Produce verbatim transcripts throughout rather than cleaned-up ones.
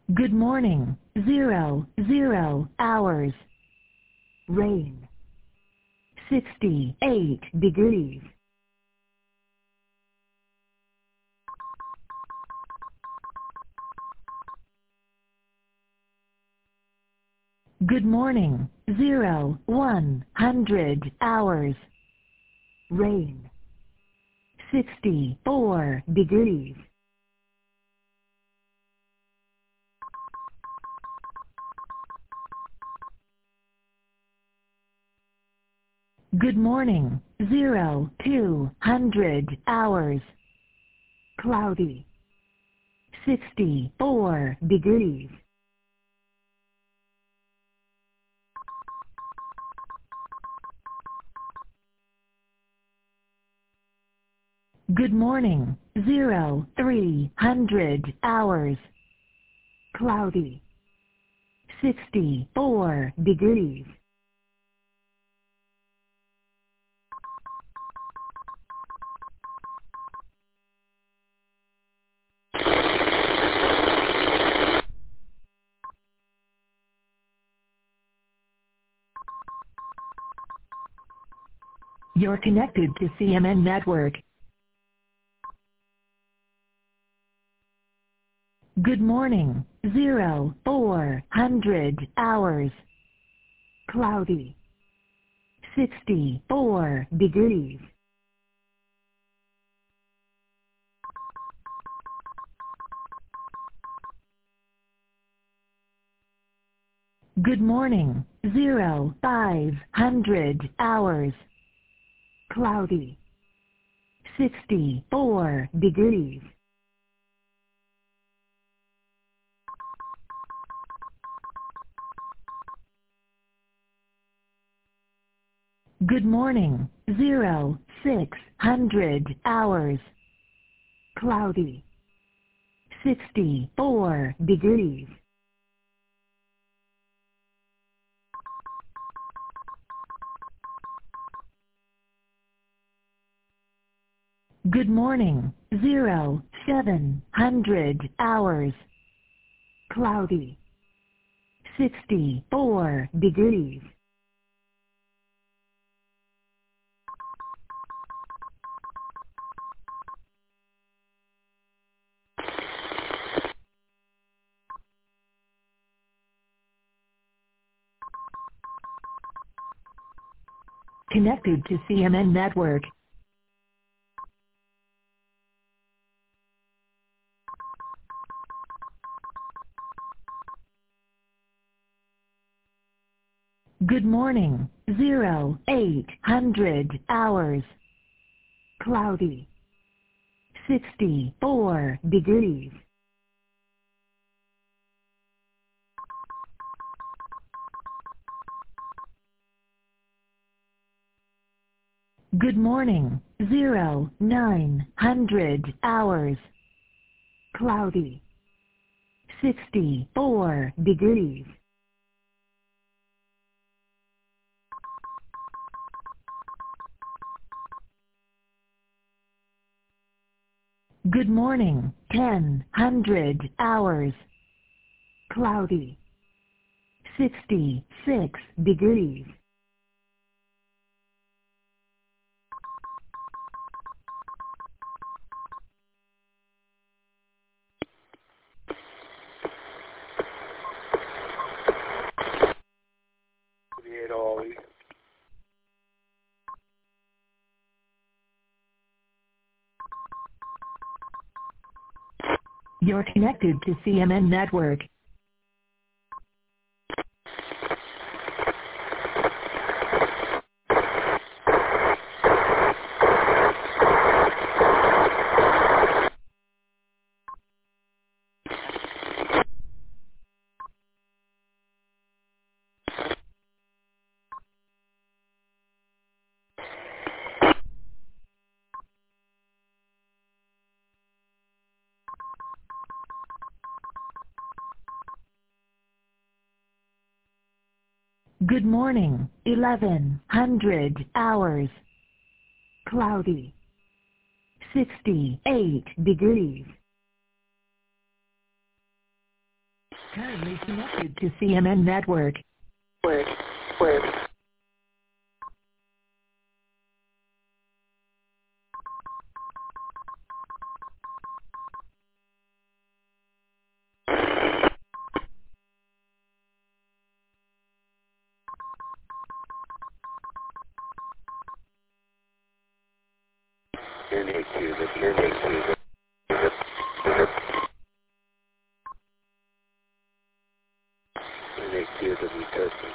Good morning. Zero, zero hours. Rain. sixty-eight degrees. Good morning. Zero, one hundred hours. Rain. sixty-four degrees. Good morning. Zero, two hundred hours. Cloudy. sixty-four degrees. Good morning. Zero, three hundred hours. Cloudy. sixty-four degrees. You're connected to C M N Network. Good morning. Zero, four hundred hours. Cloudy. sixty-four degrees. Good morning. Zero, five hundred hours. Cloudy. sixty-four degrees. Good morning. Zero, six hundred hours. Cloudy. sixty-four degrees. Good morning. Zero, seven hundred hours. Cloudy. sixty-four degrees. Connected to C M N Network. Good morning. Zero, eight hundred hours. Cloudy. sixty-four degrees. Good morning. Zero, nine hundred hours. Cloudy. sixty-four degrees. Good morning. ten hundred hours. Cloudy. sixty-six degrees. You're connected to C M N Network. Good morning. eleven hundred hours. Cloudy. sixty-eight degrees. Currently connected to C M N Network. Word. Word. N A Q, the N A Q, the N A Q, the testing.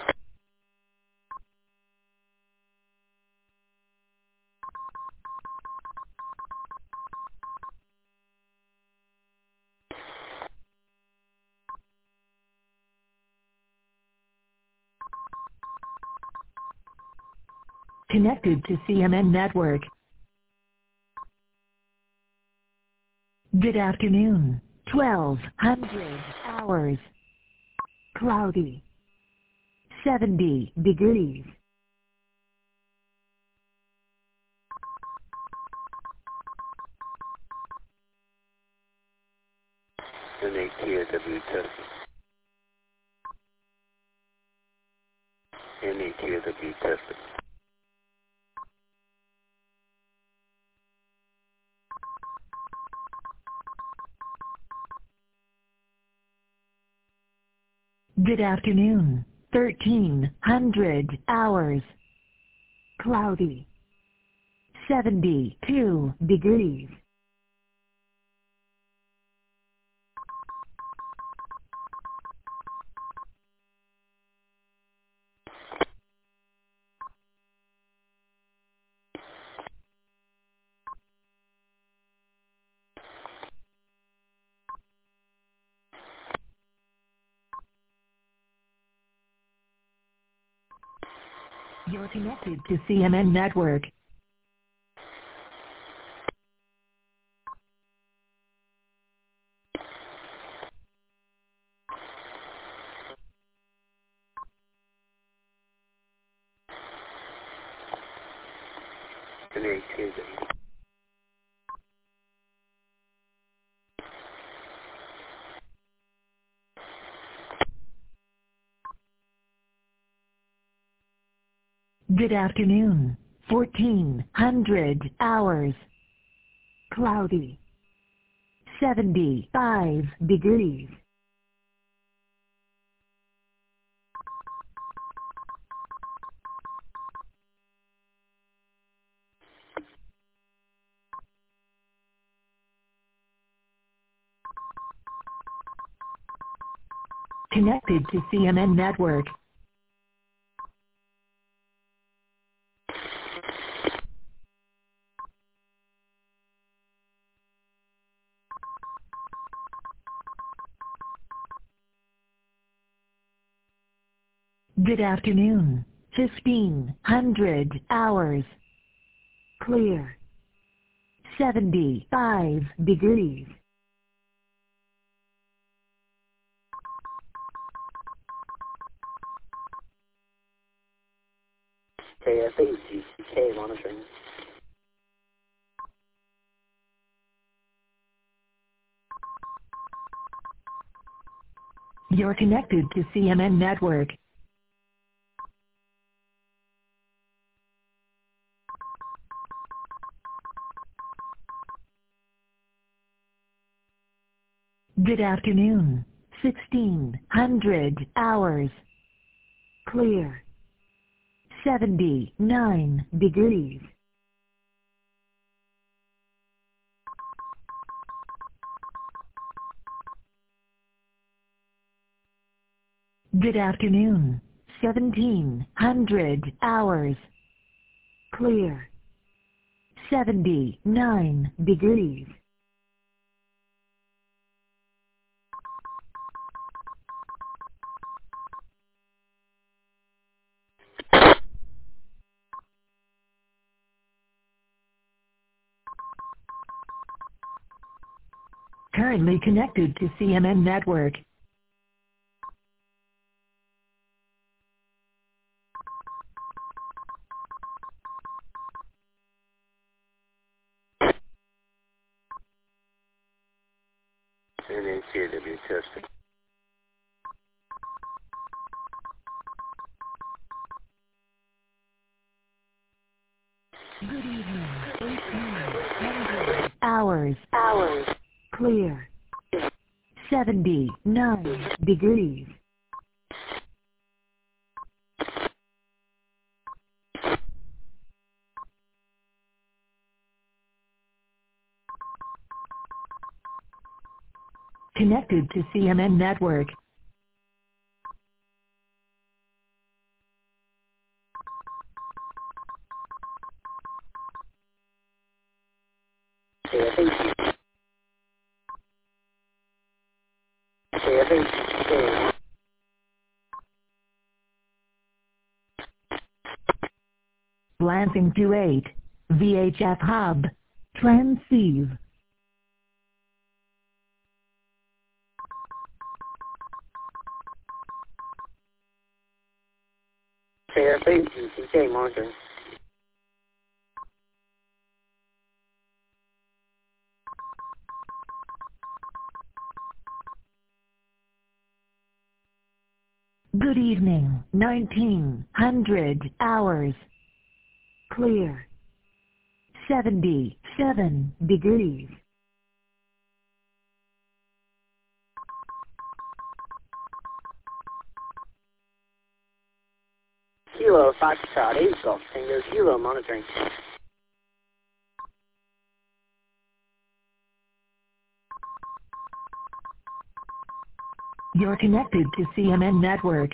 Connected to C M N Network. Good afternoon. twelve hundred hours. Cloudy. seventy degrees. N A Q, W testing. N A Q, W testing. Good afternoon. thirteen hundred hours. Cloudy. seventy-two degrees. You're connected to C M N Network. N A Q, Good afternoon. fourteen hundred hours. Cloudy. seventy-five degrees. Connected to C M N Network. Good afternoon. fifteen hundred hours. Clear. seventy-five degrees. K F A G C K monitoring. You're connected to C M N Network. Good afternoon. sixteen hundred hours. Clear. seventy-nine degrees. Good afternoon. seventeen hundred hours. Clear. seventy-nine degrees. Currently connected to C M N Network. N A Q, W testing. Good evening. eighteen hours. Hours. Clear. seventy-nine degrees. Connected to C M N network. Seven. Seven. Seven. Lansing two eight. V H F hub. Transceive. Seven. G C K monitoring. Good evening. nineteen hundred hours. Clear. seventy-seven degrees. Kilo Foxtrot eight Golf Tango Kilo monitoring. You're connected to C M N network.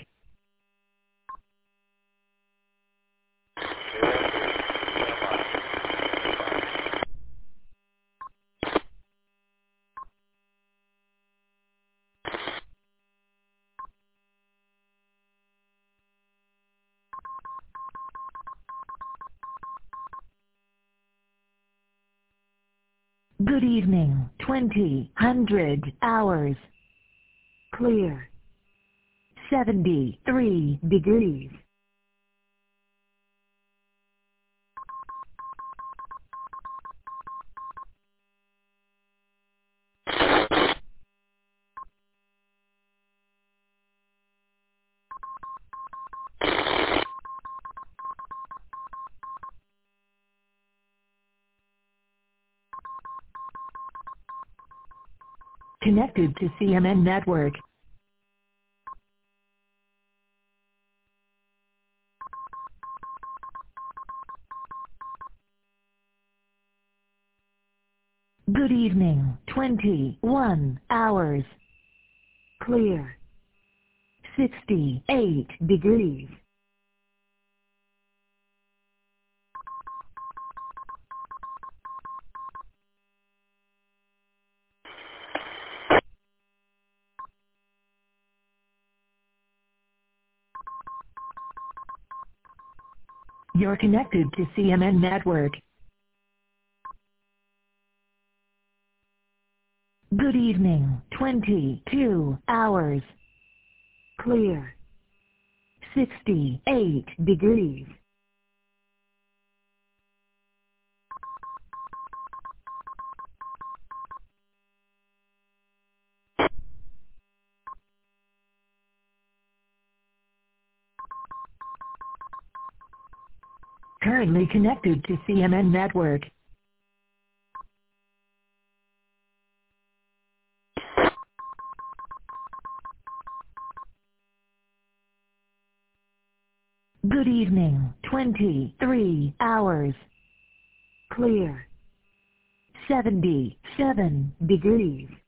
Good evening. twenty hundred hours. Clear. seventy-three degrees. Connected to C M N network. Good evening. twenty-one hours. Clear. sixty-eight degrees. You're connected to C M N network. Good evening. twenty-two hours. Clear. sixty-eight degrees. Currently connected to C M N network. Good evening. twenty-three hours. Clear. seventy-seven degrees.